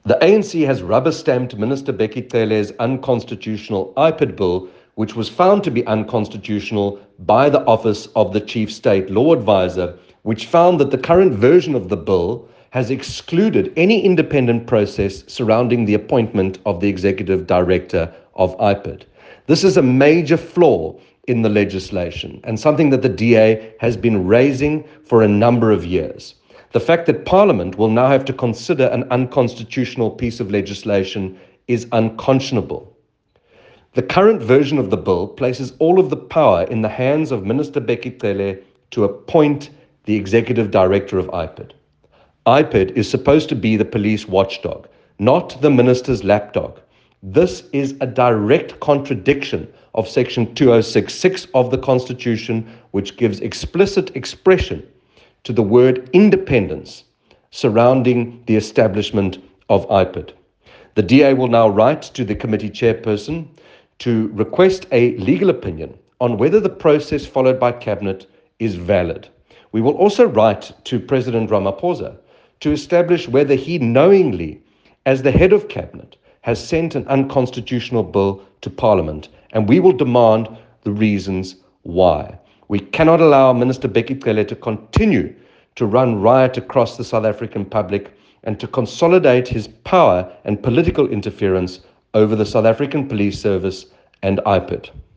The ANC has rubber-stamped Minister Bheki Cele's unconstitutional IPID bill, which was found to be unconstitutional by the Office of the Chief State Law Advisor, which found that the current version of the bill has excluded any independent process surrounding the appointment of the Executive Director of IPID. This is a major flaw in the legislation and something that the DA has been raising for a number of years. The fact that Parliament will now have to consider an unconstitutional piece of legislation is unconscionable. The current version of the bill places all of the power in the hands of Minister Bheki Cele to appoint the Executive Director of IPID. IPID is supposed to be the police watchdog, not the minister's lapdog. This is a direct contradiction of Section 2066 of the Constitution, which gives explicit expression to the word independence surrounding the establishment of IPID. The DA will now write to the committee chairperson to request a legal opinion on whether the process followed by Cabinet is valid. We will also write to President Ramaphosa to establish whether he knowingly, as the head of Cabinet, has sent an unconstitutional bill to Parliament, and we will demand the reasons why. We cannot allow Minister Bheki Cele to continue to run riot across the South African public and to consolidate his power and political interference over the South African Police Service and IPID.